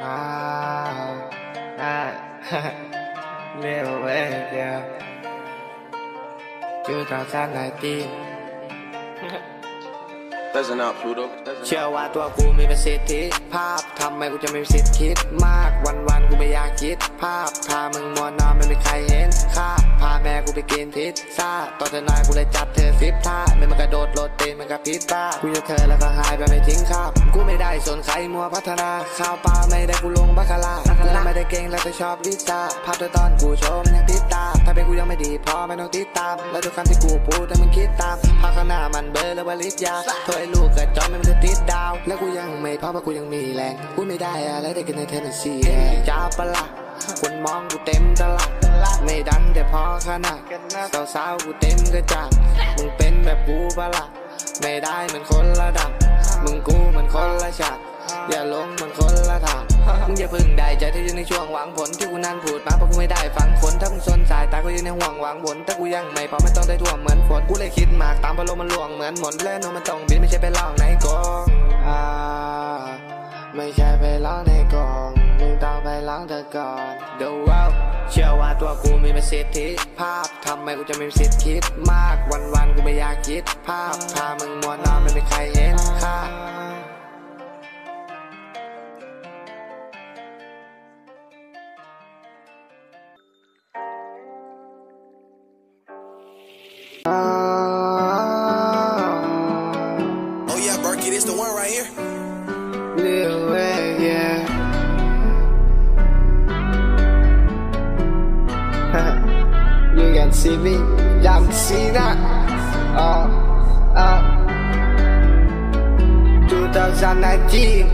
Little way, yeah. 2019 Listen up, Pluto. เชื่อว่าตัวกูมีประสิทธิภาพทำไมกูจะไม่มีสิทธิ์คิดมากวันกูไม่อยากคิดภาพพามึงมัวนอนไม่มีใครเห็นค่าพาแม่กูไปกินพิซซ่าตอนเธอน้อยกูเลยจับเธอ10 ท่าไม่มันกระโดดโลดเต้นมันกับพิซซ่ากูจะเธอแล้วก็หายไปไม่ทิ้งคาบกูไม่ได้สนใครมัวพัฒนาข้าวปลาไม่ได้กูลงบัคคาร่ากูไม่ได้เก่งแล้วแต่ชอบลิซ่าภาพเธอตอนกูโชว์มันยังติดตาถ้าเป็นกูยังไม่ดีพอไม่ต้องติดตามแล้วทุกคำที่กูพูดแต่มึงคิดตามภาพข้างหน้ามันเบลอแล้วว่าลิศยาโทษไอ้ลูกกระจอกไม่มันจะติดดาวแล้วกูยังไม่พอเพราะกูยังมีแรงกูไม่ได้อะไรได้กินในเทนเนสซีจ้าปะละคนมองกูเต็มตลาดไม่ดังแต่พอขนาดสาวๆกูเต็มกระจาดมึงเป็นแบบกูปะละไม่ได้เหมือนคนละดับมึงกูเหมือนคนละฉากอย่าลงเหมือนคนละทางมึงอย่าพึ่งได้ใจที่อยู่ในช่วงหวังผลที่กูนั่นพูดมาเพราะกูไม่ได้ฟังคนถ้ามึงสนสายตากูอยู่ในห่วงหวังผลแต่กูยังไม่พอไม่ต้องได้ท่วมเหมือนฝนกูเลยคิดมากตามพะโลมันหลวงเหมือนหมดแล้วโนมันต้องบินไม่ใช่ไปล่องในกองไม่ใช่ไปร้องในกองมึงต้องไปร้องเธอก่อน The World เชื่อว่าตัวกูมีประสิทธิภาพทำไมกูจะไม่มีสิทธิ์คิดมากวันกูไม่อยากคิดภาพพามึงมัวนอนไม่มีใครเห็นค่า Oh yeah, Berkey, this the one right here. Little way, yeah. You can see me, John Cena. 2019.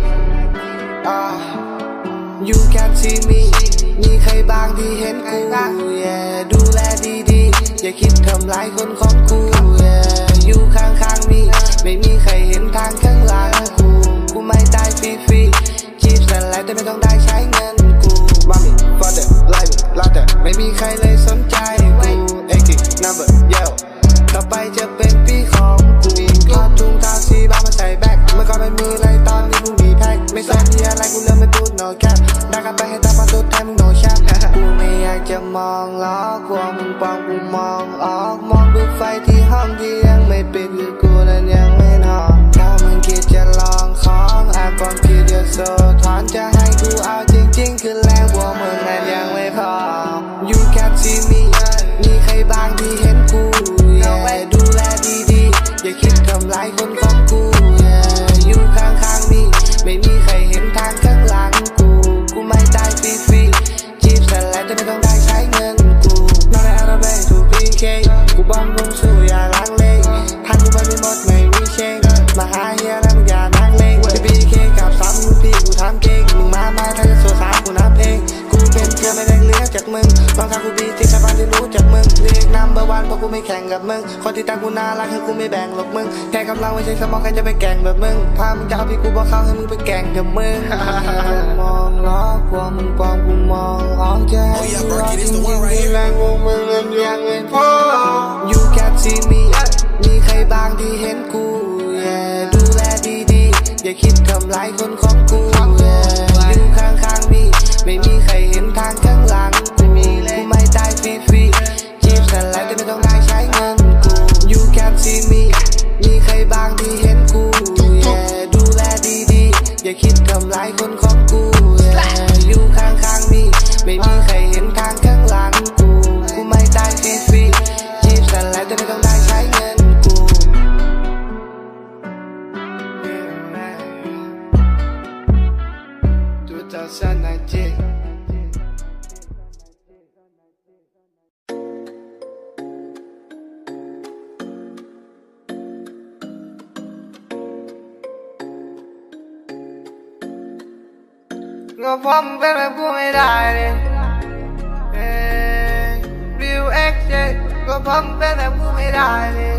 You can see me. มีใครบางที่เห็นกู yeah. ดูแลดีๆอย่าคิดทำร้ายคนของกู yeah. อยู่ข้างๆมีไม่มีใครเห็นทางข้างหลังกูไม่ตายฟรีๆจีบสลายแต่ไม่ต้องได้ใช้เงินกูมามิฟอร์เดอร์ไลฟ์ลาเตอร์ไม่มีใครเลยสนใจกูเอ็กซ์นัมเบอร์เยลต่อไปจะเป็นปีของกูทอดถุงเท้าสีบ้ามาใส่แบ็คเมื่อก่อนไม่มีอะไรตอนนี้กูมีแพ็คไม่สนที่อะไรกูเริ่มไม่พูด no cap ได้กันไปให้ตาพอสุดท้ายมึง no chat กูไม่อยากจะมองล้อกลัวมึงปองกูมองออกมองดูไฟที่ห้องที่ยังไม่ปิดคือกูนั้นยังไม่นอนถ้ามึงคิดจะลองของแอบฟังคิดเดียวโซถอนจะให้กูเอาจริงๆคือแรงบวกมึงนั้นยังไม่พอ You can see me มีใครบางที่เห็นกูดูแลดีๆอย่าคิดทำร้ายคนของกูอยู่ข้างๆมีไม่มีใครเห็นทางข้างหลังกูไม่ตายฟรีๆจีบสลายแต่ไม่ต้องได้ใช้เงินกูนอนในอาราเบย์ถูกพีเคกูบอมลงสู่อย่าลังเลทันกูไปไม่หมดไม่มีเชงมาหาเฮียแล้วมึงอย่านักเลงที่พีเคกับซ้ำมึงพี่กูทำเก่งมึงมาถ้าจะโซ่สามกูนับเองกูเป็นเพื่อนไม่ได้เลี้ยงจากมึงบางครั้งกูบีที่ชาวบ้านที่รู้จากมึงเรียกนัมเบอร์วันเพราะกูไม่แข่งกับมึงคนที่ตั้งกูน่ารักคือกูไม่แบ่งหรอกมึงแค่กำลังไม่ใช่สมองใครจะไปแข่งแบบมึงถ้ามึงจะเอาพี่กูบอกเขาให้มึงไปแข่งกับมึงมองล้อกลัวมึงปองกูมองออกจะให้กูรอจริงๆแรงวงมึงนั้นยังไม่พอ You can see me มีใครบางที่เห็นกูดูแลดีๆอย่าคิดทำร้ายคนของกูอยู่ข้างๆมีไม่มีใครเห็นทางข้างหลังกูไม่ตายฟรีๆจีบสลายแต่ไม่ต้องได้ใช้เงินกู You can see me มีใครบางที่เห็นกูดูแลดีๆอย่าคิดทำร้ายคนของกูอยู่ข้างๆมีไม่มีใครเห็นทางข้างหลังกูไม่ตายฟรีๆจีบสลายแต่ไม่ต้องได้ใช้เงินกู2019 ก็พร้อมเป็นแบบกูไม่ได้เลยวิวเอ็กซ์ก็พร้อมเป็นแบบกูไม่ได้เลย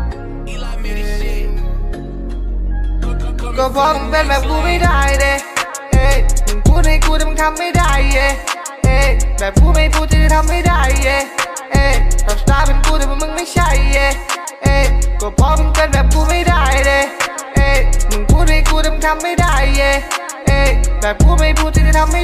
ก็พร้อมเป็นแบบกูไม่ได้เลยมึงพูดให้กูแต่มึงทำไม่ได้แบบกูไม่พูดจะทำไม่ได้แบบสตาร์เป็นกูแต่มึงไม่ใช่ก็เพราะมึงเป็นแบบกูไม่ได้เลยมึงพูดให้กูแต่มึงทำไม่ได้แบบกูไม่พูดจะทำไม่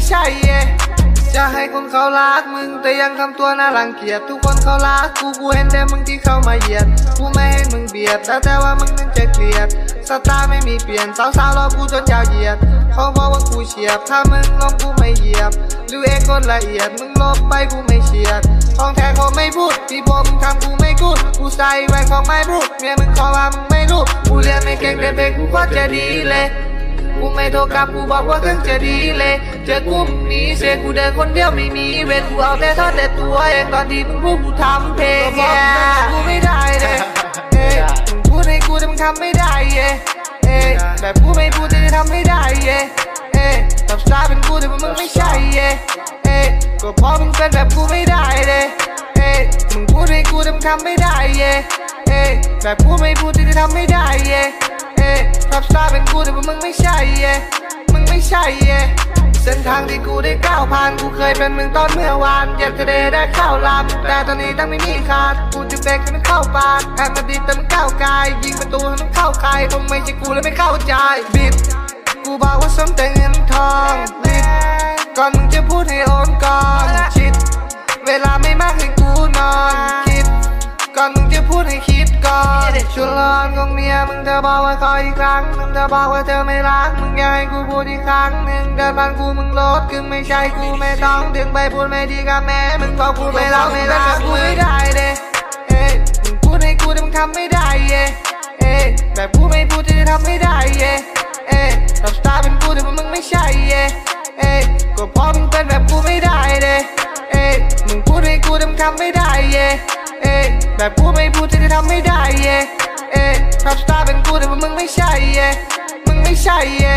ใช่จะให้คนเขารักมึงแต่ยังทำตัวน่ารังเกียจทุกคนเขารักกูเห็นแต่มึงที่เข้ามาเหยียดกูไม่ให้มึงเบียดแต่ว่ามึงนั้นจะเกลียดสไตล์ไม่มีเปลี่ยนสาวๆรอกูจนยาวเหยียดเขาบอกว่ากูเฉียบถ้ามึงลงกูไม่เหยียบดูเองคนละเอียดมึงลบไปกูไม่เฉียดของแท้เขาไม่พูดที่พวกมึงทำกูไม่กูดกูใส่แหวนของไม่พูดเมียมึงขอว่ามึงไม่รู้กูเรียนไม่เก่งแต่เพลงกูก็จะดีเลยกูไม่โทรกลับกูบอกว่าเครื่องจะดีเลยเจอกูมีเสียกูเดินคนเดียวไม่มีเวทกูเอาแต่ทอดแต่ตัวเองตอนที่มึงพูดกูทำเพลงกูไม่ได้เลยมึงพูดให้กูแต่มึงทำไม่ได้แบบกูไม่พูดแต่ทำไม่ได้ตับสตาร์เป็นกูแต่มึงไม่ใช่ก็เพราะมึงเป็นแบบกูไม่ได้เลยมึงพูดให้กูแต่มึงทำไม่ได้แบบกูไม่พูดแต่ทำไม่ได้ทับสตาร์เป็นกูแต่ว่ามึงไม่ใช่มึงไม่ใช่เส้นทางที่กูได้ก้าวผ่านกูเคยเป็นมึงตอนเมื่อวานอยากจะได้เข้าลำแต่ตอนนี้ตั้งไม่มีขาดกูจะเบรกให้มันเข้าปากแอบมาดีแต่มันก้าวกายยิงประตูให้มันเข้าใครคงไม่ใช่กูแล้วไม่เข้าใจบิดกูบอกว่าสมแต่เงินทองบิดก่อนมึงจะพูดให้โอนก่อนชิดเวลาไม่มากให้กูนอนคิดก่อนมึงจะพูดให้คิดก่อนชวนร้อนของเมียมึงเธอบอกว่าขออีกครั้งมึงเธอบอกว่าเธอไม่รักมึงอยากให้กูพูดอีกครั้งหนึ่งเดินผ่านกูมึงลดคือไม่ใช่กูไม่ต้องดึงไปพูดไม่ดีกับแม่มึงบอกกูไม่รักกูไม่ได้มึงพูดให้กูแต่มึงทำไม่ได้แบบกูไม่พูดจะทำไม่ได้ตับสตาร์เป็นกูแต่ว่ามึงไม่ใช่ก็เพราะมึงเป็นแบบกูไม่ได้มึงพูดให้กูแต่มึงทำไม่ได้แบบกูไม่พูดจะทำไม่ได้ทับสตาร์เป็นกูแต่ว่ามึงไม่ใช่มึงไม่ใช่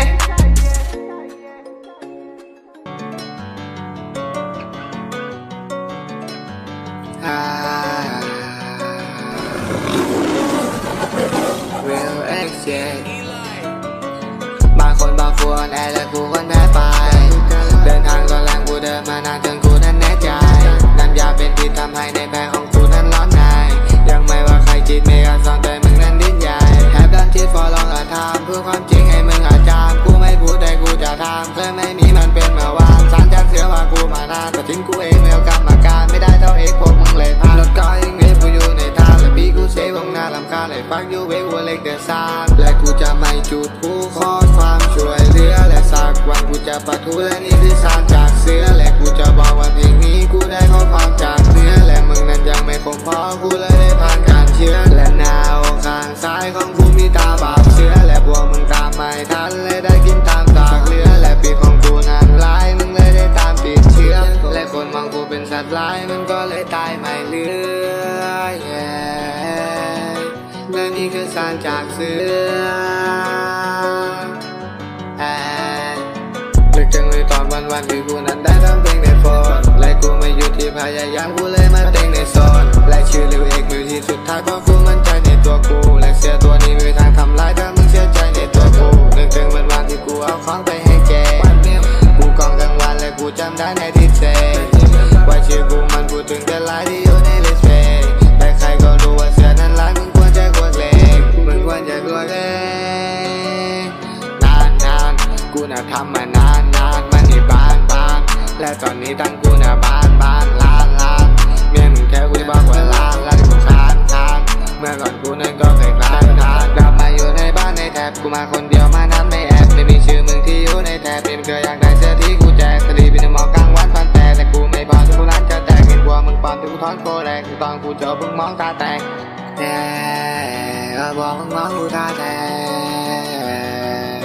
Real exchange บางคนบางคนแอร์และกูคนแพ้ไปเดินทางตอนแรงกูเดินมานานจนกูนั้นแน่ใจน้ำยาเป็นที่ทำให้ในแผลของกูนั้นร้อนในยังไม่ว่าใครจิตไม่อาจสอนแต่มึงนั้นดิ้นใหญ่แอบดันจิต for long ทำเพื่อความจริงให้มึงอาจารย์กูไม่พูดแต่กูจะทำเคยไม่มีมันเป็นเมื่อวานสารจากเสือว่ากูมานานแต่ทิ้งกูเองแล้วกรรมการไม่ได้เท่าเอกพวกมึงเลยพารถก็ยังเรียกกูอยู่ในทางและพี่กูเซฟวงหน้าลำคาเลยฟังยูเวกวัวเล็กเดือดซานและกูจะไม่จุดผู้ขอความช่วยเหลือและสักวันกูจะปะทุและนี่คือสารจากเสือและกูจะบอกว่าเพลงนี้กูได้ข้อความจากเนื้อและมึงนั้นยังไม่คงพอกูเลยได้ผ่านการเชื่อและหน้าอกข้างซ้ายของกูมีตาบาปเสือและพวกมึงตามไม่ทันเลยได้กินตามตากเรือและปีกของกูนั้นลายมึงเลยได้ตามปิดเชื้อและคนมองกูเป็นสัตว์ร้ายมึงก็เลยตายไม่เหลือและนี่คือสารจากเสือนึกจังเลยตอนวันที่กูนั้นได้ทำเพลงในโฟนและกูไม่หยุดที่พยายามกูเลยมาเต้นในโซนและชื่อริวเอกมิวที่สุดท้ายเพราะกูมั่นใจในตัวกูและเสียตัวนี้ไม่มีทางทำร้ายถ้ามึงเชื่อใจในตัวกูนึกถึงวันที่กูเอาของไปให้แกกูกองกลางวันและกูจำได้ในที่เซว่าชื่อกูมันพูดถึงแต่ลายที่อยู่ในลิสต์เพย์แต่ใครก็รู้ว่าเสือนั้นร้ายมึงควรจะกลัวเล็กมึงควรจะกลัวเล็กนานกูน่ะทำมานานมันนี่บานและตอนนี้ตั้งกูน่ะบานล้านเมียมึงแค่กูบอกว่าล้านกูคานเมื่อก่อนกูนั้นก็เคยคลานกลับมาอยู่ในบ้านในแถบกูมาคนเดียวมานั้นไม่แอบไม่มีชื่อมึงที่อยู่ในแถบเป็นเคยอยากได้เสื้อที่กูแจกคดีเป็นหมอกลางวันฟันแต่กูไม่พอที่กูร้านจะแตกเห็นบัวมึงปอนที่กูถอนโคแรงตอนกูเจอมึงมองตาแตกบอกมึงมองกูตาแตก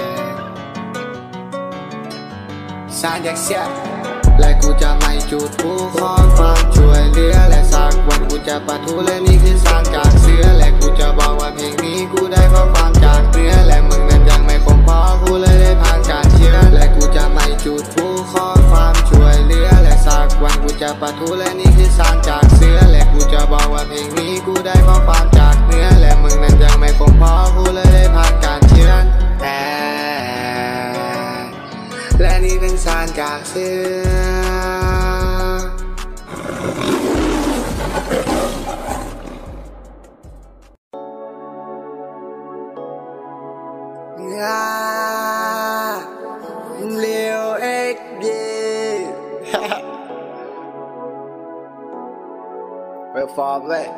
สารจากเสียและกูจะไม่จุดผู้ขอความช่วยเหลือและสักวันกูจะปะทุและนี่คือสารจากเสือและกูจะบอกว่าเพลงนี้กูได้ข้อความจากเนื้อและมึงนั้นยังไม่คงพอกูเลยได้ผ่านการเชื่อและกูจะไม่จุดผู้ขอความช่วยเหลือและสักวันกูจะปะทุและนี่คือสารจากเสือและกูจะบอกว่าเพลงนี้กูได้ข้อความจากเนื้อและมึงนั้นยังไม่คงพอกูเลยได้ผ่านการเชื่อและนี่เป็นสารจากเสือร์ฟอร์มเลย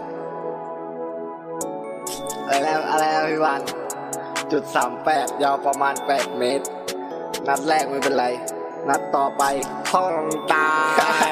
อะไรพี่วัน.38 ยาวประมาณ8 เมตรนัดแรกไม่เป็นไรนัดต่อไปท้องตาย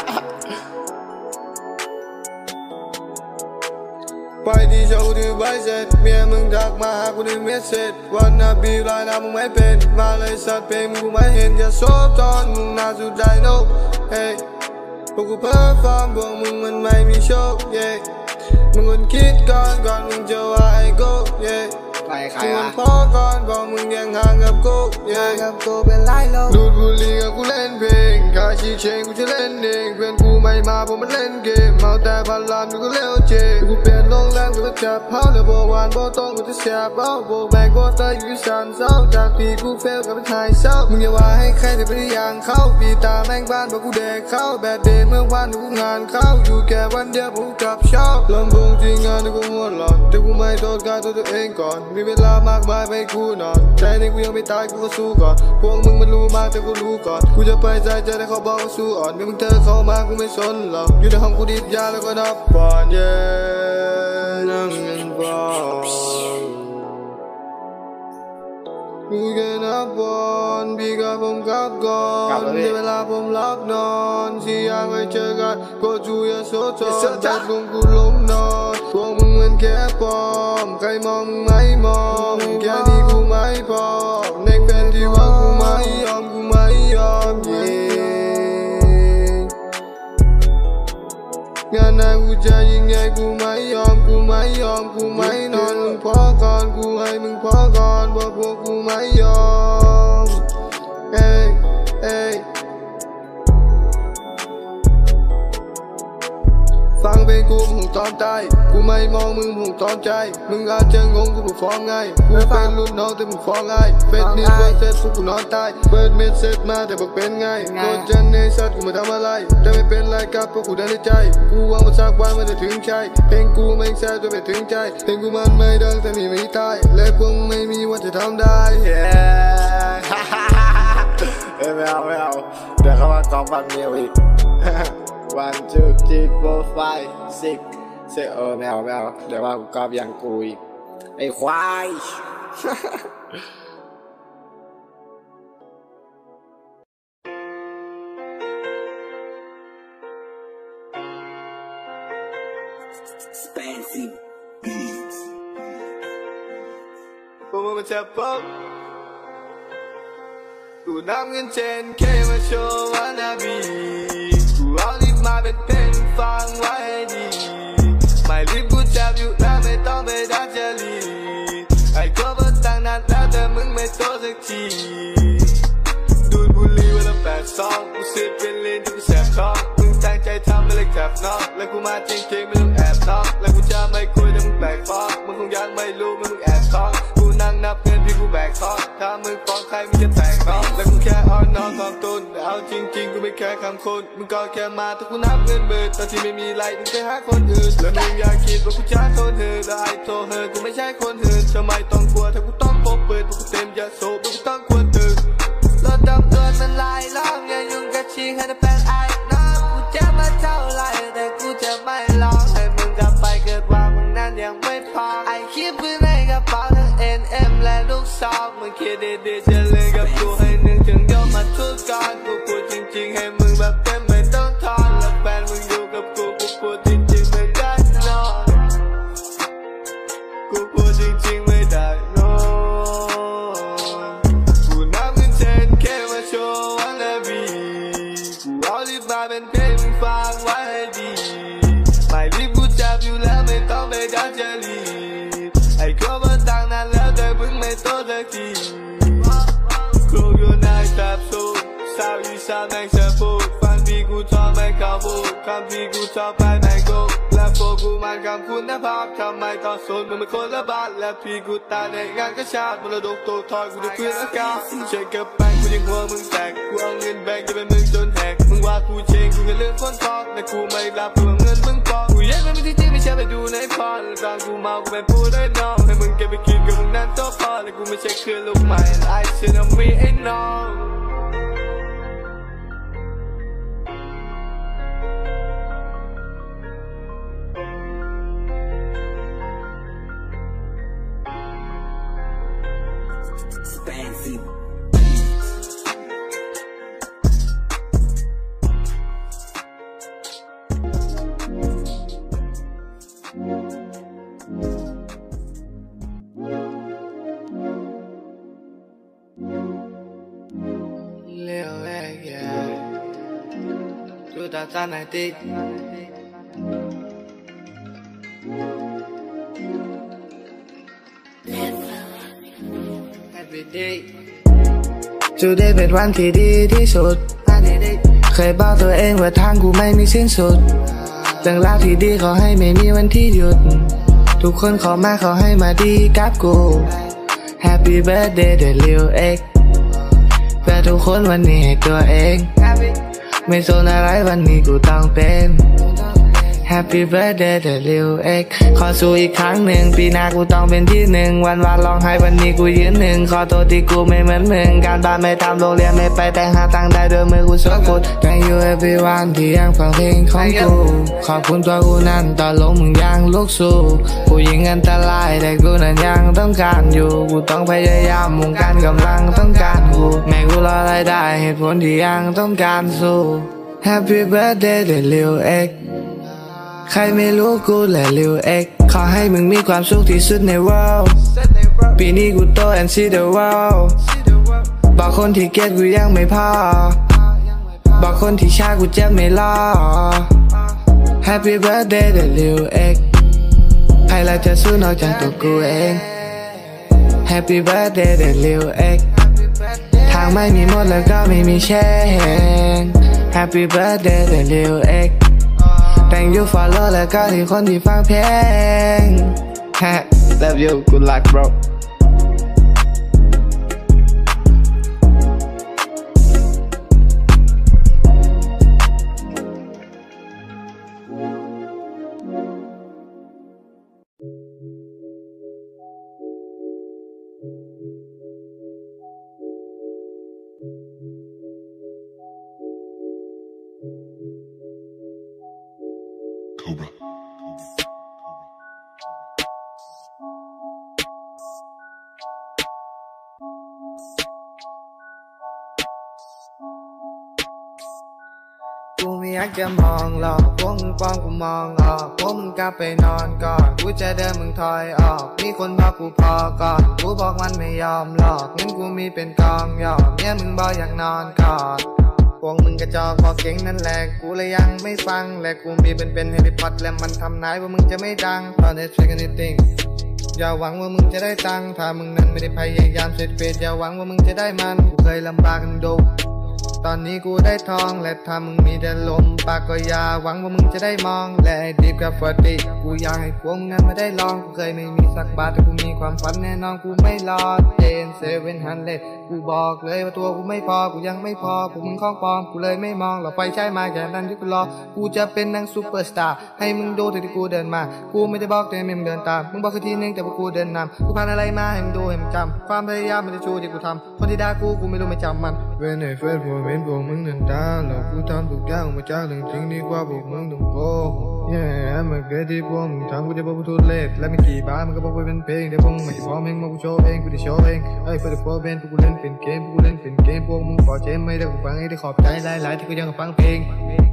ไปที่โชว์ที่ใบเสร็จเมียมึงทักมาหากูในเมสเซจวันน่ะบีรายน้ำมึงไม่เป็นมาเลยสัตว์เพลงมึงกูไม่เห็นอย่าโซบตอนมึงน่าสุดได้โนเฮ้ยพวกกูเพ้อฟอร์มพวกมึงมันไม่มีโชคเย่มึงควรคิดก่อนมึงจะว่าไอ้กูเย่มึงควรพอก่อนบอกมึงยังห่างกับกูเย่กับกูเป็นไรโลดูดบุหรี่กับกูเล่นเพลงคาชีเชงกูจะเล่นเองเพื่อนกูไม่มาผมมันเล่นเกมเมาแต่พันล้านกูเลี้ยวเจกูเปลี่ยนโรงแรมกูจะจับเผาแล้วโบวานโบต้องกูจะเสียบเอาโบแบกโบเตอร์อยู่สันเศร้าจากปีกูเฟลกับเป็นไทยเศร้ามึงอย่าว่าให้ใครแต่เป็นอย่างเข้าปีตาแม่งบ้านบอกกูเด็กเข้าแบดเดย์เมื่อวานกูงานเข้าอยู่แค่วันเดียวผมกลับเช้าลำบงจริงงานกูหัวหลอนแต่กูไม่โทษการตัวเองก่อนมีเวลามากมายไปกูนอนใจนี่กูยังไม่ตายกูก็สู้ก่อนพวกมึงมันรู้มากแต่กูรู้ก่อนกูจะไปใจแต่เขาบอกว่าสู้อ่อนมีมึงเธอเข้ามากูไม่สนหรอกอยู่ในห้องกูดิบยาแล้วก็นับบอลเย่นั่งเงินบอลกูแค่นับบอลพี่กับผมกลับก่อนในเวลาผมลับนอนที่อยากไปเจอกันก็จูอย่าโซทอนจัดลงกูล้มนอนพวกมึงมันแค่ปลอมใครมองมึงไม่มองแค่นี้กูไม่พอในแฟนที่ว่ากูไม่ยอมเย่งานหน้ากูจะยิ่งใหญ่กูไม่ยอมกูไม่นอนมึงพอก่อนกูให้มึงพอก่อนบอกพวกกูไม่ยอมเอ้ยฟังเพลงกูมึงตอนใจกูไม่มองมึงตอนใจมึงอาจจะงงกูฟ้องไงกูเป็นรุ่นน้องแต่มึงฟ้องไงเฟซนิวเฟซเสร็จพวกกูนอนตายเปิดเมสเซจมาแต่บอกเป็นไงโคตรจันในสัตว์กูมาทำอะไรแต่ไม่เป็นไรกับพวกกูได้ในใจกูหวังว่าสักวันมันจะถึงใจเพลงกูไม่แซ่บจนไปถึงใจเพลงกูมันไม่ดังแต่นี่ไม่ตายและพวกไม่มีวันจะทำได้ไม่เอาเดี๋ยวเขามากองฟังเมียอีก1 2 3 4 5 6 7ไม่เอาเดี๋ยวว่ากูกอบอย่างกูอีกไอ้ควาย Fancy beats พวกมึงมาจับป๊อกกูน้ำเงิน10Kมาโชว์ว่านาบีกูเอาลิปมาเป็นเพลงฟังไว้ให้ดีไม่รีบกูจับอยู่แล้วไม่ต้องไปดักเจอรี่ไอ้ก็เพิ่งตั้งนานแล้วแต่มึงไม่โตสักทีดูดบุหรี่วันละ8 ซองกูเสียเป็นเลนที่กูแสบท้องมึงตั้งใจทำไม่เลยแคบนอกแล้วกูมาจริงๆไม่ต้องแอบนอกแล้วกูจะไม่คุยแต่มึงแบกฟ้องมึงคงยังไม่รู้มึงแอบท้องกูนั่งนับเงินพี่กูแบกท้องถ้ามึงฟ้องใครมึงจะแตกน้องแล้วกูแค่อ้อนน้องของตุนแต่เอาจริงๆกูไม่แค่คำคนมึงก็แค่มาถ้ากูนับเงินหมื่นตอนที่ไม่มีไรมึงไปหาคนอื่นแล้วมึงอยากคิดว่ากูจะโทษเธอแล้วไอ้โทษเธอกูไม่ใช่คนอื่นทำไมต้องกลัวถ้ากูต้องพบปืนพวกกูเต็มยาโสพวกกูต้องควรตื่นรถดำเนินมันลายล้อมอย่ายุ่งกับชีให้ได้แปลงไอ้น้องกูจะมาเท่าไรแต่กูจะไม่ร้องให้มึงกลับไปเกิดว่ามึงนั้นยังไม่พอไอ้คิดปืนในกระเป๋าทั้ง NM และลูกซองมึงคิดดีๆจะเล่นกับกูให้นึงถึงยอมมาทุกก่อนกูพูดจริงๆให้มึงแบบเต็มไม่ต้องทอนแล้วแฟนมึงอยู่กับกูพูดจริงๆไม่ได้นอนกูพูดจริงๆไม่ได้นอนกูนับเงิน10Kมาโชว์วันละบีกูเอาลิปมาเป็นเพลงมึงฟังไว้ให้ดีไม่รีบกูจับอยู่แล้วไม่ต้องไปดักเจอรี่ไอ้ก็มาตั้งนานแล้วแต่มึงไม่โตสักทีครูอยู่ในแบบสูงสาวอีสานแม่งเสียพูดฟังพี่กูชอบไม่เข้าพูดคำพี่กูชอบไปไม่กูและพวกกูมันคำคุณภาพทำไมต้องสนมึงเป็นคนละบ้านและพี่กูตายในงานกระชากมรดกโตทอยกูได้คืนอากาศเช็คกับแบงกูยังหัวมึงแตกกูเอาเงินแบงจะเป็นมึงจนแหกมึงว่ากูเชงกูแค่เรื่องคนทองแต่กูไม่รับเรื่องเงินมึงปองกูยังไม่ที่จริงไม่ใช่ไปดูในพอลตอนกูเมากูเป็นผู้ได้น้องให้มึงเก็บไปกินกับมึงนั่นโตพอและกูไม่ใช่เครือลูกใหม่ไอ้เชื่อมีไอ้น้อง Alternative Every day Today เป็นวันที่ดีที่สุดเคยบอกตัวเองว่าทางกูไม่มีสิ้นสุดเรื่องราวที่ดีขอให้ไม่มีวันที่หยุดทุกคนขอมาขอให้มาดีกับกู Happy birthday เดลิวเอ็กเพื่อทุกคนวันนี้ให้ตัวเองไม่สนอะไรวันนี้กูต้องเป็น Happy birthday เดลิวเอ็กขอสู้อีกครั้งหนึ่งปีหน้ากูต้องเป็นที่หนึ่งวันร้องไห้วันนี้กูยืนหนึ่งขอโทษที่กูไม่เหมือนมึงการบ้านไม่ทำโรงเรียนไม่ไปแต่งหาตังค์ได้ด้วยมือกูสวดกุด Thank you everyone ที่ยังฟังเพลงของกูขอบคุณตัวกูนั้นต่อลงมึงยังลุกสู้ผู้หญิงอันตรายแต่กูนั้นยังต้องการอยู่กูต้องพยายามมุ่งการกำลังต้องการกูแม้กูรอรายได้เหตุผลที่ยังต้องการสู้ Happy birthday เดลิวเอ็กใครไม่รู้กูและลิวเอ็กขอให้มึงมีความสุขที่สุดใน world ปีนี้กูโต and see the world บอกคนที่เกลียดกูยังไม่พอบอกคนที่ช้ากูเจ็บไม่รอ Happy birthday เดลิวเอ็กใครล่ะจะสู้นอกจากตัวกูเอง Happy birthday เดลิวเอ็กทางไม่มีหมดแล้วก็ไม่มีแช่แห้ง Happy birthday เดลิวเอ็กThank you for love และก็ที่คนที่ฟังเพลง Love you good luck bro Cobra. กูไม่อยากจะมองหรอกพวกมึงป้องกูมองออกพวกมึงกลับไปนอนก่อนกูจะเดินมึงถอยออกมีคนบอกกูพอก่อนกูบอกมันไม่ยอมหรอกงั้นกูมีเป็นกองยอมเนี่ยมึงบอกอยากนอนก่อนพวกมึงกระจอกบอกเก่งนั่นแหละกูเลยยังไม่ฟังและกูมีเป็นเฮลิพอดและมันทำนายว่ามึงจะไม่ดังตอนนี้ช่วยกันนิดนึงอย่าหวังว่ามึงจะได้ตังค์ถ้ามึงนั้นไม่ได้พยายามเสร็จเฟดอย่าหวังว่ามึงจะได้มันกูเคยลำบากกันดูตอนนี้กูได้ทองและถ้ามึงมีแต่ลมปากก็อย่าหวังว่ามึงจะได้มองและไอ้ดิบกับฟอร์ตี้กูอยากให้พวกมึงนั้นมาได้ลองกูเคยไม่มีสักบาทแต่กูมีความฝันแน่นอนกูไม่รอดเจน700กูบอกเลยว่าตัวกูไม่พอกูยังไม่พอพวกมึงของปลอมกูเลยไม่มองหรอกไฟใช้มาแค่นั้นที่กูรอกูจะเป็นนางซูเปอร์สตาร์ให้มึงดูที่กูเดินมากูไม่ได้บอกแต่มึงเดินตามมึงบอกแค่ทีนึงแต่พวกกูเดินนำกูผ่านอะไรมาให้มึงดูให้มึงจำความพยายามมันจะชูที่กูทำคนที่ด่ากูไม่รู้ไม่จำมันเว้นให้เฟซพวกเว้นพวกมึงเดินตามแล้วกูทำทุกอย่างมาจากเรื่องจริงดีกว่าพวกมึงต้องโกหกมันเกิดที่พวกมึงทำกูจะบอกกูทุเรศและไม่กี่บาทมันก็บอกว่าเป็นเพลงแต่พวกมึงไม่พร้อมเองมากูโชว์เองกูจะโชว์เองไอ้เฟซพวกเว้นพวกกูเล่นเป็นเกมพวกกูเล่นเป็นเกมพวกมึงขอเจมไม่ได้กูฟังให้ได้ขอบใจหลายๆที่กูยังฟังเพลง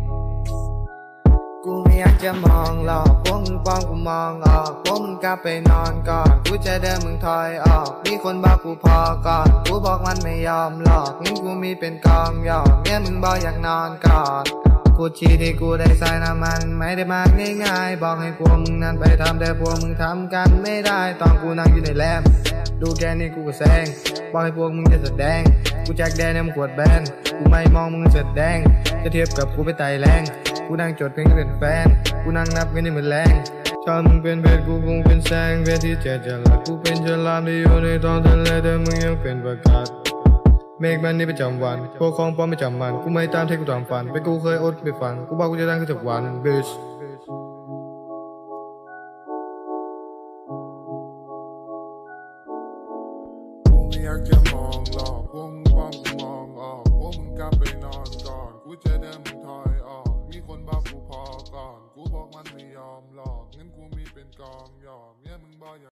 กูไม่อยากจะมองหรอกพวกมึงป้องกูมองออกพวกมึงกลับไปนอนก่อนกูจะเดินมึงถอยออกมีคนบอกกูพอก่อนกูบอกมันไม่ยอมหรอกงั้นกูมีเป็นกองยอมเนี่ยมึงบอกอยากนอนก่อนกูชีที่กูได้ใส่น้ำมันไม่ได้มากง่ายๆบอกให้พวกมึงนั้นไปทำแต่พวกมึงทำกันไม่ได้ตอนกูนั่งอยู่ในแลบดูแค่นี้กูก็แซงบอกให้พวกมึงจะแสดงกูแจกแดนในมึงขวดแบนกูไม่มองมึงแสดงจะเทียบกับกูไปไต่แรงกูนั่งจดเพลงเป็นแฟนกูนั่งนับเงินนี่เหมือนแรงชอบมึงเป็นเพชรกูคงเป็นแสงเพชรที่เจ็ดจะหลักกูเป็นฉลามที่อยู่ในท้องทะเลแต่มึงยังเป็นประกาศเมฆมันนี่ประจำวันพวกของปลอมไม่จำมันกูไม่ตามที่กูตามฝันไปกูเคยอดไปฟังกูบอกกูจะดังขึ้นทุกวันบิชกูไม่อยากจะมองหรอกพวกมึงป้องกูมองออกพวกมึงกลับไปนอนก่อนกูจะเดินมึงถอยออกมีคนบอกกูพอก่อนกูบอกมันไม่ยอมหรอกงั้นกูมีเป็นกองยอมเนี่ยมึงบอก